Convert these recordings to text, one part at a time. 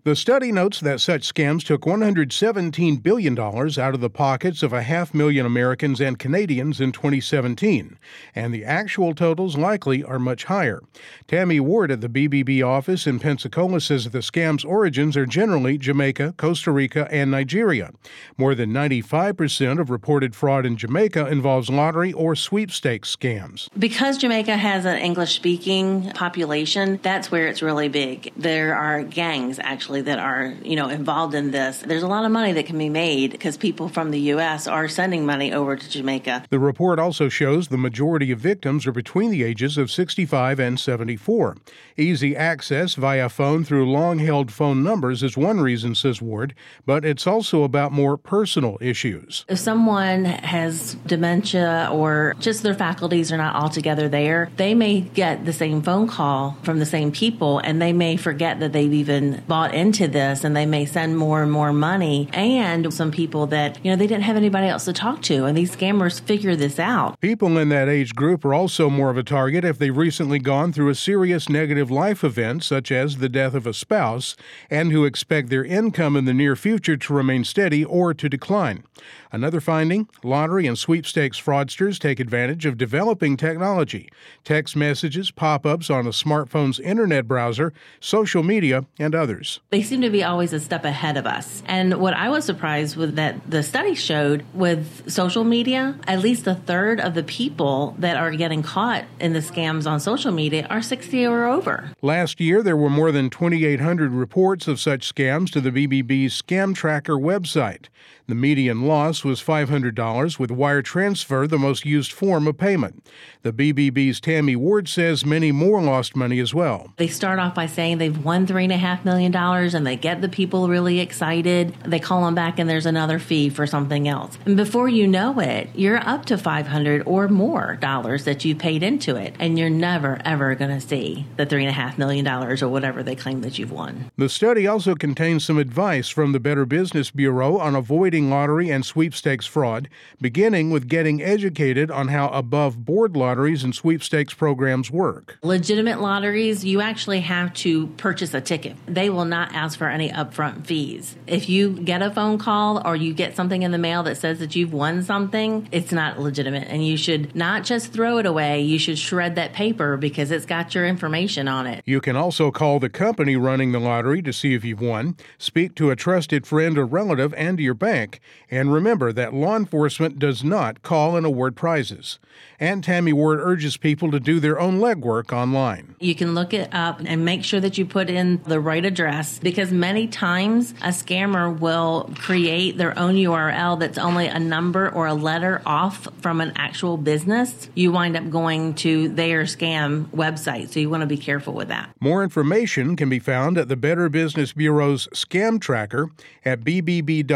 The study notes that such scams took $117 billion out of the pockets of 500,000 Americans and Canadians in 2017, and the actual totals likely are much higher. Tammy Ward at the BBB office in Pensacola says the scam's origins are generally Jamaica, Costa Rica, and Nigeria. More than 95% of reported fraud in Jamaica involves lottery or sweepstakes scams. Because Jamaica has an English-speaking population, that's where it's really big. There are gangs, actually, that are, involved in this. There's a lot of money that can be made because people from the U.S. are sending money over to Jamaica. The report also shows the majority of victims are between the ages of 65 and 74. Easy access via phone through long-held phone numbers is one reason, says Ward, but it's also about more personal issues. If someone has dementia or just their faculties are not altogether there, they may get the same phone call from the same people, and they may forget that they've even bought into this, and they may send more and more money. And some people that, they didn't have anybody else to talk to, and these scammers figure this out. People in that age group are also more of a target if they've recently gone through a serious negative life event, such as the death of a spouse, and who expect their income in the near future to remain steady or to decline. Another finding, lottery and sweepstakes fraudsters take advantage of developing technology, text messages, pop-ups on a smartphone's internet browser, social media, and others. They seem to be always a step ahead of us. And what I was surprised with that the study showed with social media, at least a third of the people that are getting caught in the scams on social media are 60 or over. Last year, there were more than 2,800 reports of such scams to the BBB's Scam Tracker website. The median loss was $500, with wire transfer the most used form of payment. The BBB's Tammy Ward says many more lost money as well. They start off by saying they've won $3.5 million, and they get the people really excited. They call them back, and there's another fee for something else. And before you know it, you're up to $500 or more dollars that you paid into it, and you're never, ever going to see the $3.5 million or whatever they claim that you've won. The study also contains some advice from the Better Business Bureau on avoiding lottery and sweepstakes fraud, beginning with getting educated on how above-board lotteries and sweepstakes programs work. Legitimate lotteries, you actually have to purchase a ticket. They will not ask for any upfront fees. If you get a phone call or you get something in the mail that says that you've won something, it's not legitimate, and you should not just throw it away. You should shred that paper because it's got your information on it. You can also call the company running the lottery to see if you've won, speak to a trusted friend or relative and your bank, and remember that law enforcement does not call and award prizes. And Tammy Ward urges people to do their own legwork online. You can look it up and make sure that you put in the right address, because many times a scammer will create their own URL that's only a number or a letter off from an actual business. You wind up going to their scam website, so you want to be careful with that. More information can be found at the Better Business Bureau's Scam Tracker at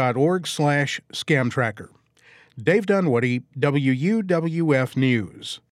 bbb.org/scam tracker. Dave Dunwoody, WUWF News.